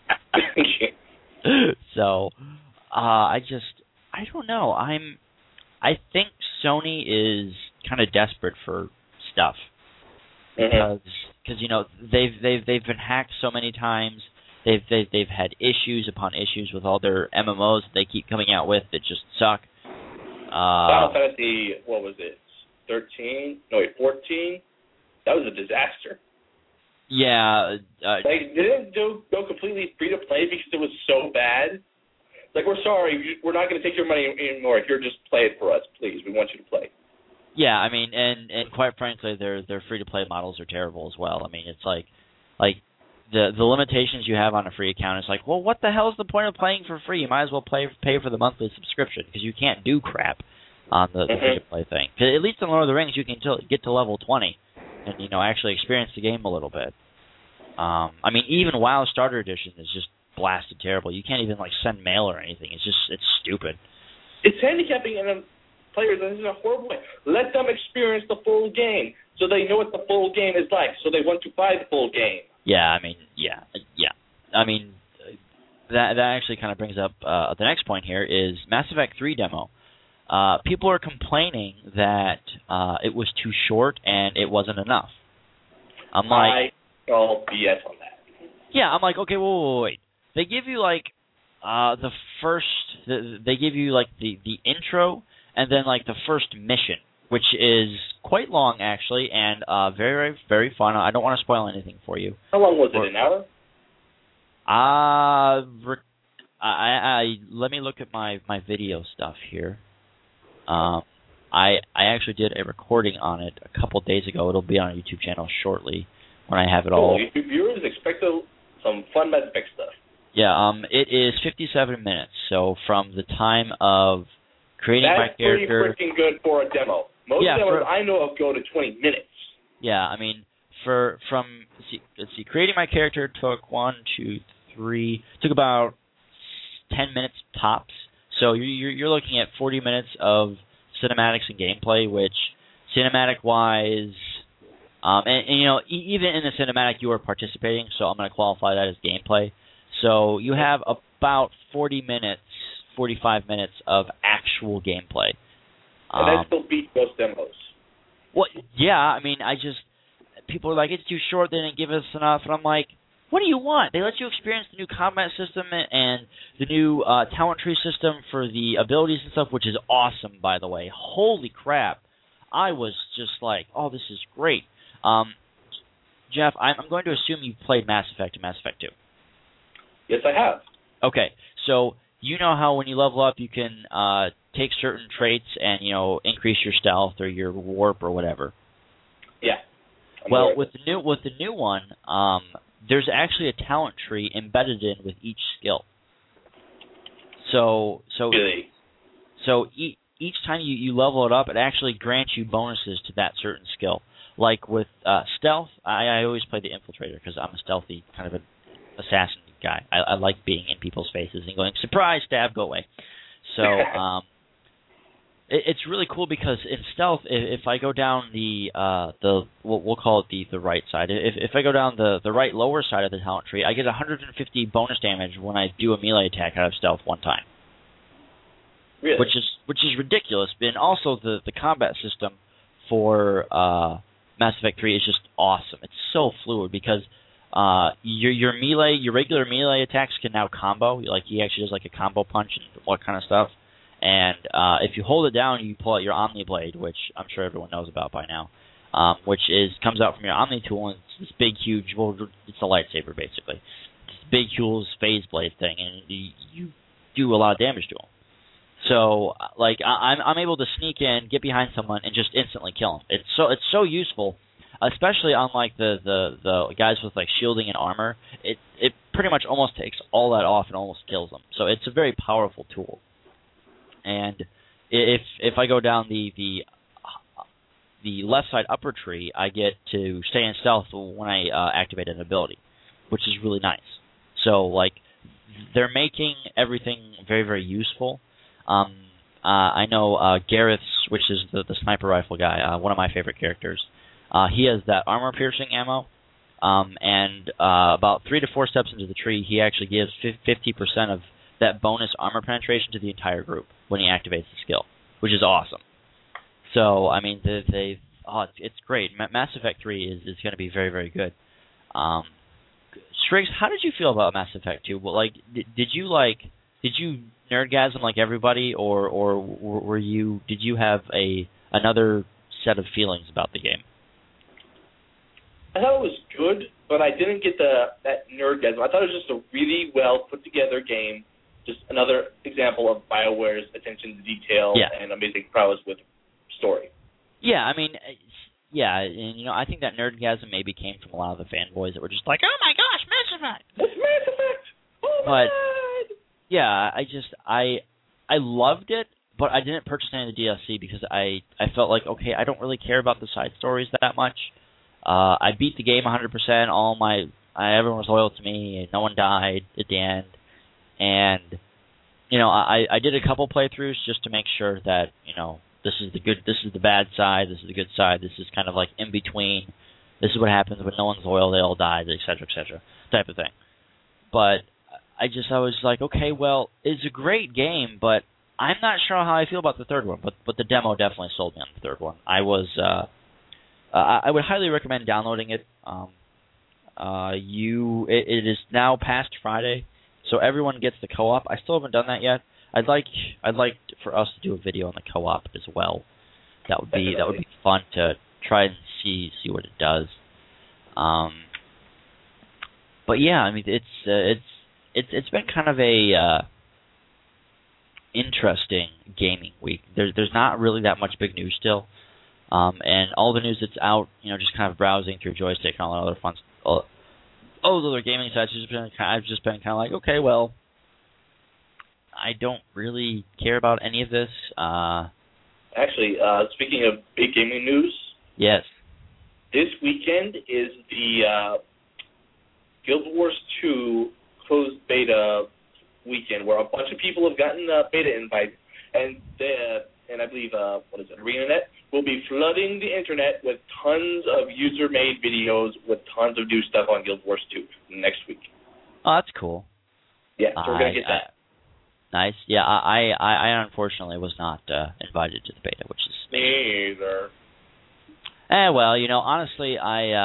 So, I don't know. I think Sony is kind of desperate for stuff because they've been hacked so many times. They've had issues upon issues with all their MMOs that they keep coming out with that just suck. Final Fantasy, what was it? 14? That was a disaster. Yeah. They didn't go completely free to play because it was so bad. Like, we're sorry, we're not going to take your money anymore. If you're just play it for us, please. We want you to play. Yeah, I mean, and quite frankly, their free to play models are terrible as well. I mean, it's like the limitations you have on a free account is like, well, what the hell is the point of playing for free? You might as well pay for the monthly subscription, because you can't do crap on the free to play thing. 'Cause at least in Lord of the Rings, you can get to level 20 and actually experience the game a little bit. I mean, even WoW Starter Edition is just blasted terrible. You can't even send mail or anything. It's stupid. It's handicapping in players in a horrible way. Let them experience the full game so they know what the full game is like, so they want to buy the full game. Yeah, I mean, yeah. I mean, that actually kind of brings up the next point here is Mass Effect 3 demo. People are complaining that it was too short and it wasn't enough. I'm like, I call BS on that. Yeah, I'm like, okay, wait. They give you the intro and then the first mission, which is quite long actually, and very, very fun. I don't want to spoil anything for you. How long was it? An hour? Let me look at my video stuff here. I actually did a recording on it a couple days ago. It'll be on our YouTube channel shortly when I have it all. YouTube viewers expect some fun Mass Effect stuff. Yeah, it is 57 minutes. So from the time of creating my character. That's pretty freaking good for a demo. Most demos I know of go to 20 minutes. Yeah, I mean, let's see, creating my character took took about 10 minutes tops. So you're looking at 40 minutes of cinematics and gameplay, which cinematic-wise, and even in the cinematic you are participating, so I'm going to qualify that as gameplay. So you have about 45 minutes of actual gameplay. And that still beats most demos. Well, yeah, I mean, people are like, it's too short, they didn't give us enough, and I'm like, what do you want? They let you experience the new combat system and the new talent tree system for the abilities and stuff, which is awesome, by the way. Holy crap. I was just like, oh, this is great. Jeff, I'm going to assume you've played Mass Effect and Mass Effect 2. Yes, I have. Okay, so you know how when you level up, you can take certain traits and increase your stealth or your warp or whatever. Yeah. Well, with the new one, there's actually a talent tree embedded in with each skill. So really? So each time you level it up, it actually grants you bonuses to that certain skill. Like with stealth, I always play the infiltrator because I'm a stealthy kind of an assassin guy. I like being in people's faces and going, surprise, stab, go away. So it's really cool because in stealth, if I go down the we'll call it the right side. If I go down the right lower side of the talent tree, I get 150 bonus damage when I do a melee attack out of stealth one time. Really? Which is ridiculous. And also the combat system for Mass Effect 3 is just awesome. It's so fluid because your regular melee attacks can now combo. Like he actually does like a combo punch and all kind of stuff. And if you hold it down, you pull out your Omni Blade, which I'm sure everyone knows about by now, which comes out from your Omni tool, and it's this big, huge. Well, it's a lightsaber basically. It's this big, huge phase blade thing, and you do a lot of damage to them. So, like, I'm able to sneak in, get behind someone, and just instantly kill them. It's so useful, especially on like the guys with like shielding and armor. It pretty much almost takes all that off and almost kills them. So it's a very powerful tool. And if I go down the left side upper tree, I get to stay in stealth when I activate an ability, which is really nice. So like they're making everything very, very useful. I know Gareth, which is the sniper rifle guy, one of my favorite characters. He has that armor piercing ammo, and about 3 to 4 steps into the tree, he actually gives 50% of that bonus armor penetration to the entire group when he activates the skill, which is awesome. So, I mean, it's great. Mass Effect 3 is going to be very, very good. Striggs, how did you feel about Mass Effect 2? Well, like, did you nerdgasm like everybody, or did you have another set of feelings about the game? I thought it was good, but I didn't get that nerdgasm. I thought it was just a really well put together game. Just another example of BioWare's attention to detail and amazing prowess with story. Yeah, I mean, and I think that nerdgasm maybe came from a lot of the fanboys that were just like, oh my gosh, Mass Effect! It's Mass Effect! Oh my God! Yeah, I loved it, but I didn't purchase any of the DLC because I felt like, okay, I don't really care about the side stories that much. I beat the game 100%. Everyone was loyal to me. No one died at the end. And, I did a couple playthroughs just to make sure that, this is the bad side, this is the good side, this is kind of like in between. This is what happens when no one's loyal, they all die, et cetera, type of thing. But I was like, okay, well, it's a great game, but I'm not sure how I feel about the third one. But the demo definitely sold me on the third one. I would highly recommend downloading it. It is now past Friday, so everyone gets the co-op. I still haven't done that yet. I'd like for us to do a video on the co-op as well. That would be fun to try and see what it does. But yeah, I mean it's been kind of a interesting gaming week. There's not really that much big news still. And all the news that's out, just kind of browsing through Joystick and all that other fun stuff. All those other gaming sites, I've just been kind of like, okay, well, I don't really care about any of this. Actually, speaking of big gaming news, yes, this weekend is the Guild Wars 2 closed beta weekend, where a bunch of people have gotten beta invites, and I believe ArenaNet will be flooding the internet with tons of user-made videos with tons of new stuff on Guild Wars 2 next week. Oh, that's cool. Yeah, so we're going to get that. Nice. Yeah, I unfortunately was not invited to the beta, which is... Me either. Well, honestly,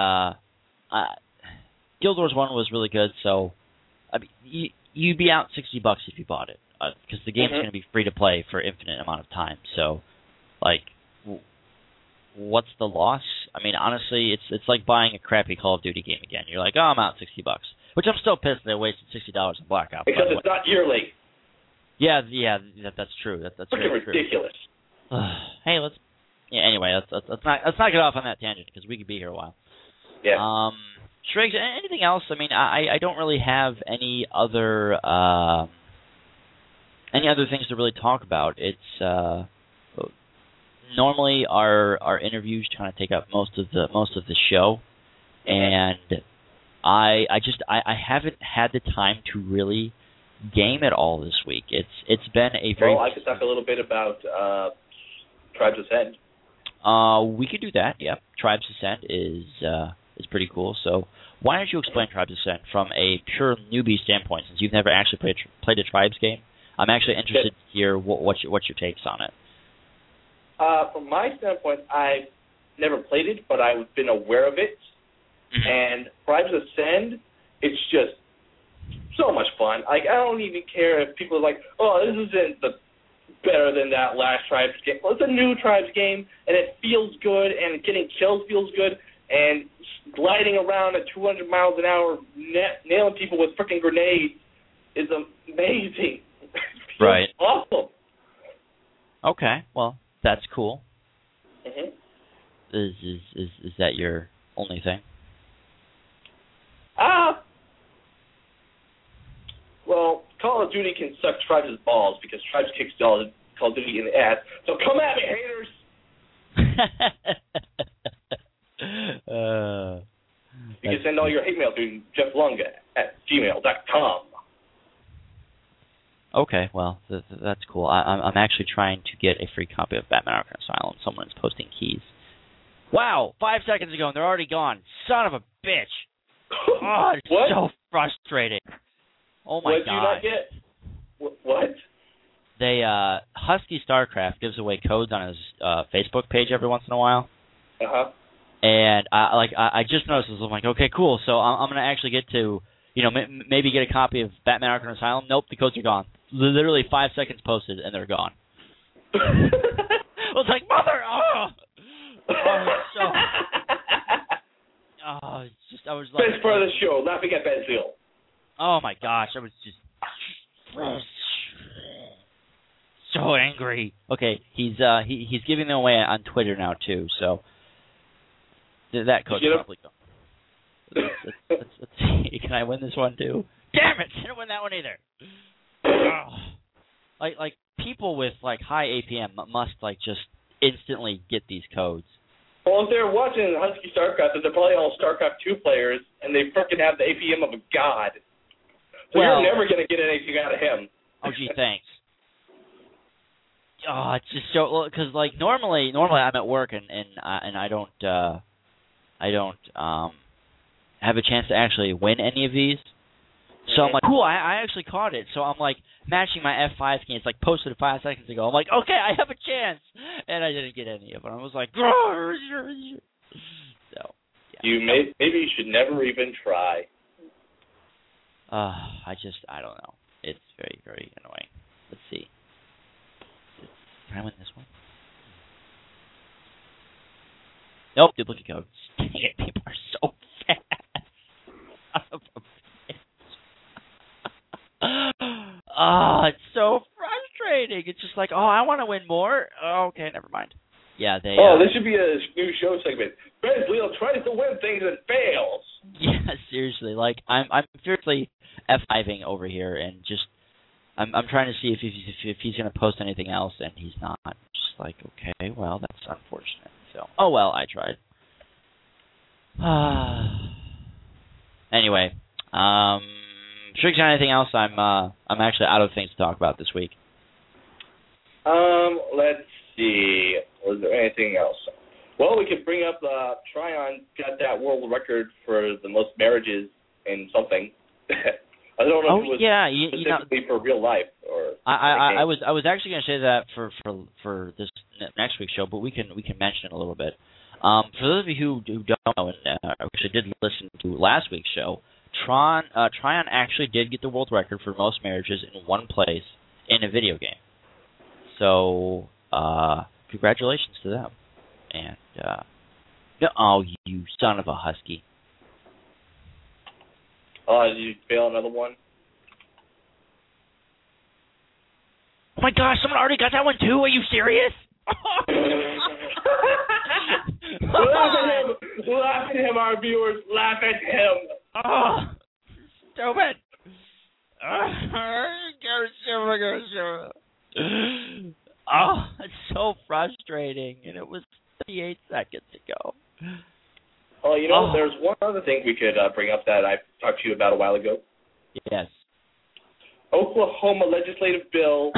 Guild Wars 1 was really good, so I mean, you'd be out $60 if you bought it, because the game's going to be free to play for infinite amount of time. So, like, what's the loss? I mean, honestly, it's like buying a crappy Call of Duty game again. You're like, oh, I'm out $60, which I'm still pissed they wasted $60 on Black Ops. Because it's not yearly. Yeah, that's true. That's freaking very true. ridiculous. Hey, anyway, let's not get off on that tangent because we could be here a while. Yeah. Shriggs, anything else? I mean, I don't really have any other things to really talk about. It's normally our interviews kind of take up most of the show, and I haven't had the time to really game at all this week. It's been a very. Well, I could talk a little bit about Tribes Ascend. We could do that. Yep. Tribes Ascend is pretty cool. So why don't you explain Tribes Ascend from a pure newbie standpoint, since you've never actually played a Tribes game? I'm actually interested to hear what's your takes on it. From my standpoint, I've never played it, but I've been aware of it. Mm-hmm. And Tribes Ascend, it's just so much fun. Like, I don't even care if people are like, oh, this isn't better than that last Tribes game. Well, it's a new Tribes game, and it feels good, and getting kills feels good, and gliding around at 200 miles an hour, nailing people with freaking grenades is amazing. Right. Awesome. Okay. Well, that's cool. Mm-hmm. Is that your only thing? Well, Call of Duty can suck Tribes' balls because Tribes kicks Call of Duty in the ass. So come at me, haters. You can send all your hate mail to Jeff Lunga at gmail.com. Okay, well, that's cool. I'm actually trying to get a free copy of Batman Arkham Asylum. Someone's posting keys. Wow, 5 seconds ago, and they're already gone. Son of a bitch. Oh, it's what? so frustrating. Oh, my God. What did you God. not get? What? They, Husky StarCraft gives away codes on his Facebook page every once in a while. Uh-huh. And, I just noticed this. I'm like, okay, cool. So I'm going to actually get to, maybe get a copy of Batman Arkham Asylum. Nope, the codes are gone. Literally 5 seconds posted, and they're gone. I was like, mother! Oh, it's just, I was like... Best part of the show, laughing at Ben Seal. Oh, my gosh, I was just... so angry. Okay, he's giving them away on Twitter now, too, so... That code's probably gone. Let's see. Can I win this one, too? Damn it! I didn't win that one either. Like people with high APM must just instantly get these codes. Well, if they're watching Husky StarCraft, they're probably all StarCraft 2 players, and they freaking have the APM of a god. So you're never going to get anything out of him. Oh, gee, thanks. Oh, it's just so because normally I'm at work and I don't have a chance to actually win any of these. So I'm like, cool, I actually caught it. So I'm matching my F5 skin. It's posted 5 seconds ago. I'm like, okay, I have a chance. And I didn't get any of it. I was like, so, yeah. Maybe you should never even try. I don't know. It's very, very annoying. Let's see. Can I win this one? Nope, duplicate codes. Dang it, people are so fast. Son of a bitch. It's so frustrating. It's just I want to win more. Oh, okay, never mind. Yeah, they... this should be a new show segment. Ben Leo tries to win things and fails. Yeah, seriously. I'm seriously F5ing over here, and just... I'm trying to see if he's going to post anything else, and he's not. Just okay, well, that's unfortunate. So, oh well, I tried. Anyway, Shriggs, anything else? I'm actually out of things to talk about this week. Let's see. Was there anything else? Well, we could bring up Tryon got that world record for the most marriages in something. I don't know if it was specifically for real life or. I was actually going to say that for this next week's show, but we can mention it a little bit. For those of you who don't know, and actually did listen to last week's show, Tryon actually did get the world record for most marriages in one place in a video game. So, congratulations to them. And oh, you son of a husky. Did you fail another one? Oh my gosh, someone already got that one too? Are you serious? Laugh at him, our viewers. Laugh at him. Oh, stupid. Oh, it's so frustrating. And it was 38 seconds ago. Oh, there's one other thing we could bring up that I talked to you about a while ago. Yes. Oklahoma Legislative Bill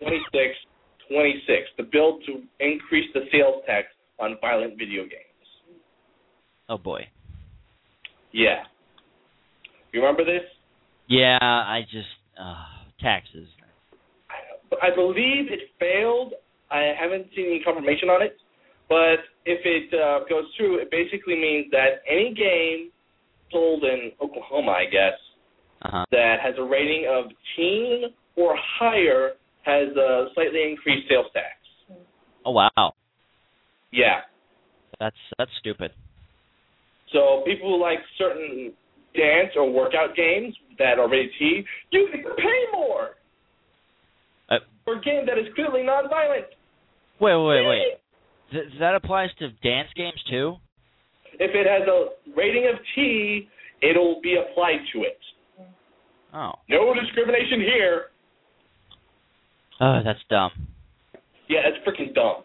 2626, the bill to increase the sales tax on violent video games. Oh, boy. Yeah. You remember this? Yeah, taxes. I believe it failed. I haven't seen any confirmation on it. But if it goes through, it basically means that any game sold in Oklahoma, I guess, that has a rating of teen or higher has a slightly increased sales tax. Oh, wow. Yeah. That's stupid. So people who like certain dance or workout games that are rated T, you can pay more for a game that is clearly non-violent. Wait. That applies to dance games too? If it has a rating of T, it'll be applied to it. Oh. No discrimination here. Oh, that's dumb. Yeah, it's freaking dumb.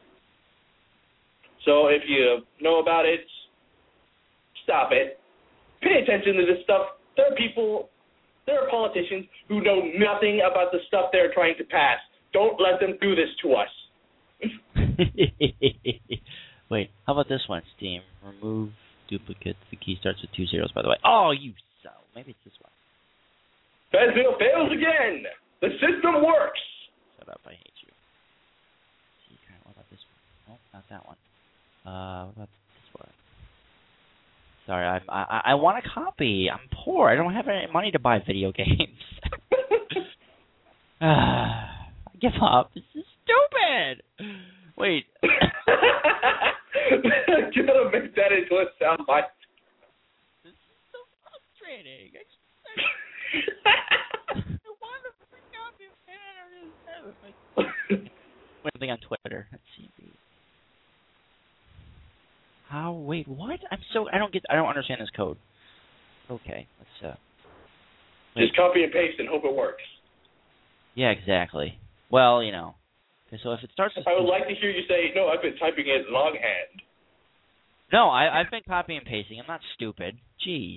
So if you know about it, stop it. Pay attention to this stuff. There are politicians who know nothing about the stuff they're trying to pass. Don't let them do this to us. Wait, how about this one, Steam? Remove duplicates. The key starts with 2 zeros, by the way. Oh, maybe it's this one. Fezville fails again. The system works. Shut up, I hate you. What about this one? Oh, not that one. What about this one? Sorry, I want a copy. I'm poor. I don't have any money to buy video games. I give up. This is stupid. Wait. You gotta make that into a soundbite. This is so frustrating. I want to bring up something on Twitter. Let's see. How? Wait, what? I don't understand this code. Okay, let's just copy and paste and hope it works. Yeah, exactly. Well, Okay, so if it starts... I would like to hear you say, no, I've been typing it longhand. No, I've been copying and pasting. I'm not stupid. Jeez.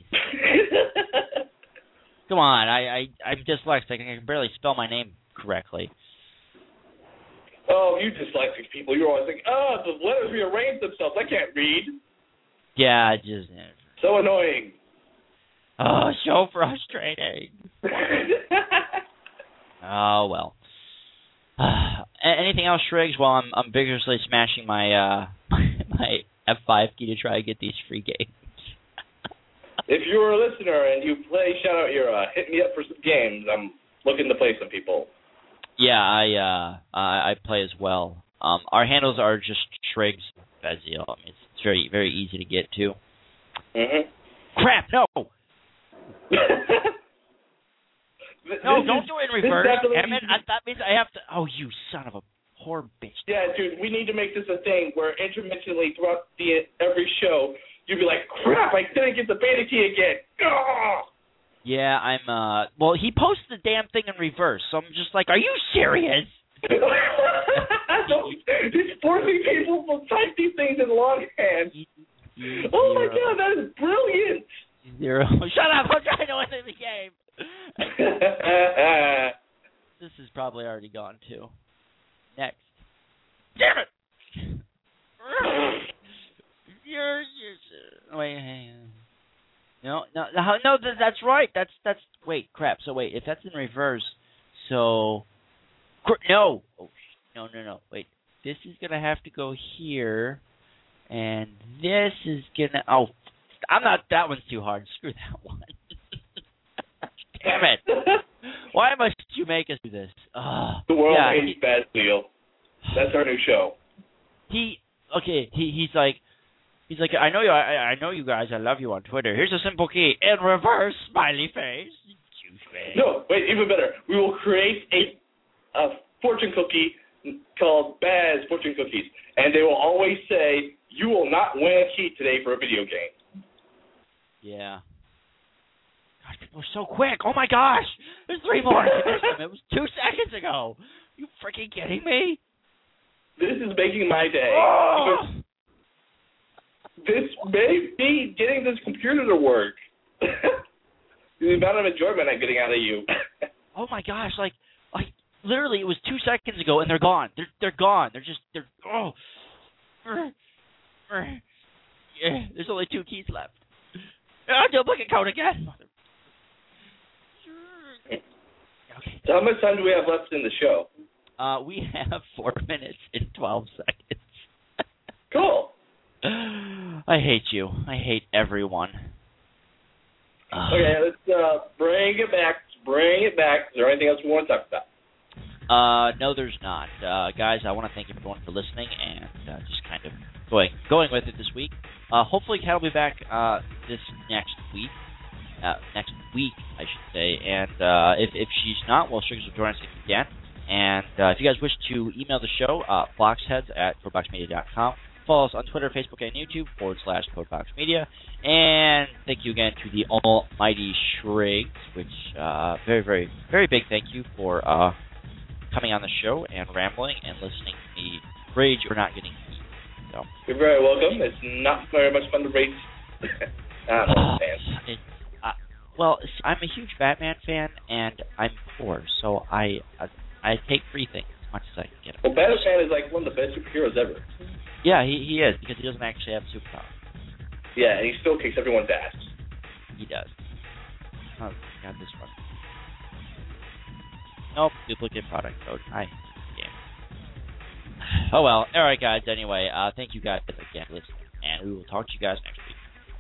Come on, I'm dyslexic. I can barely spell my name correctly. Oh, you dyslexic people. You're always like, the letters rearrange themselves. I can't read. Yeah, just... So annoying. Oh, so frustrating. Oh, well. Anything else, Shriggs? While I'm vigorously smashing my my F5 key to try to get these free games. If you're a listener and you play, shout out your hit me up for some games. I'm looking to play some people. Yeah, I play as well. Our handles are just Shriggs Fezziel. I mean, it's very very easy to get to. Mhm. Crap! No. No, don't do it in reverse. Damn it. That means I have to... Oh, you son of a whore bitch. Yeah, dude, we need to make this a thing where intermittently throughout every show, you'll be like, crap, I didn't get the beta key again. Ugh! Yeah, I'm... Well, he posted the damn thing in reverse, so I'm just like, are you serious? He's forcing people to type these things in longhand. Oh, my God, that is brilliant. 0. Shut up, I'm trying to win the game. This is probably already gone too. Next. Damn it! Wait. No, that's right. That's. Wait, crap. So wait, if that's in reverse, so no. Oh, no. Wait, this is gonna have to go here, and this is gonna. Oh, I'm not. That one's too hard. Screw that one. Damn it! Why must you make us do this? The world hates Fazbeal. That's our new show. He's like, I know you guys. I love you on Twitter. Here's a simple key in reverse, smiley face. No, wait, even better. We will create a fortune cookie called Baz Fortune Cookies, and they will always say, "You will not win a key today for a video game." Yeah. God, people are so quick. Oh my gosh, there's 3 more. It was 2 seconds ago. You freaking kidding me? This is making my day. Oh! This may be getting this computer to work. The amount of enjoyment I'm getting out of you. Oh my gosh, like literally it was 2 seconds ago and they're gone. They're gone. They're oh. Yeah, there's only 2 keys left. Duplicate code again. Okay. So how much time do we have left in the show? We have 4 minutes and 12 seconds. Cool. I hate you. I hate everyone. Okay, let's bring it back. Bring it back. Is there anything else we want to talk about? No, there's not. Guys, I want to thank everyone for listening and just kind of going with it this week. Hopefully, Kat will be back this next week. Next week, I should say. And if she's not, well, Sugars will join us again. And if you guys wish to email the show, blocksheads@codeboxmedia.com. Follow us on Twitter, Facebook, and YouTube /CodeBoxMedia. And thank you again to the almighty Shriggs, which very, very, very big thank you for coming on the show and rambling and listening to me rage for not getting keys. So. You're very welcome. It's not very much fun to rage. Well, I'm a huge Batman fan, and I'm poor, so I take free things as much as I can get. Well, Batman is like one of the best superheroes ever. Yeah, he is, because he doesn't actually have superpower. Yeah, and he still kicks everyone's ass. He does. Oh, God, this one. Nope, duplicate product code. Hi, game. Oh, well. All right, guys, anyway, thank you guys again for listening, and we will talk to you guys next week.